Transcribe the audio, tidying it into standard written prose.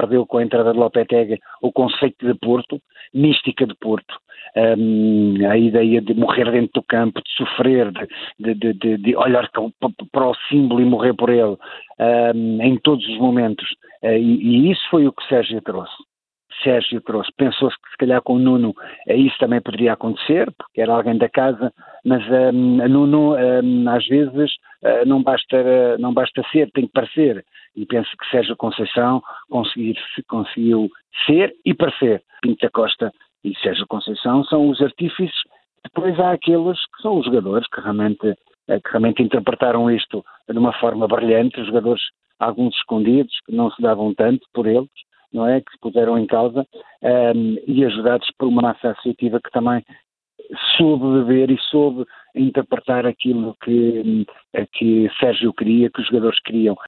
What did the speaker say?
perdeu com a entrada de Lopetegui o conceito de Porto, mística de Porto. A ideia de morrer dentro do campo, de sofrer, de olhar para o símbolo e morrer por ele em todos os momentos. E isso foi o que Sérgio trouxe. Pensou-se que se calhar com o Nuno isso também poderia acontecer, porque era alguém da casa, mas a Nuno às vezes não basta ser, tem que parecer. E penso que Sérgio Conceição conseguiu ser e parecer. Pinto da Costa e Sérgio Conceição são os artífices. Depois há aqueles que são os jogadores que realmente interpretaram isto de uma forma brilhante, os jogadores, alguns escondidos, que não se davam tanto por eles, não é? Que se puseram em causa, e ajudados por uma massa associativa que também soube ver e soube interpretar aquilo que Sérgio queria, que os jogadores queriam.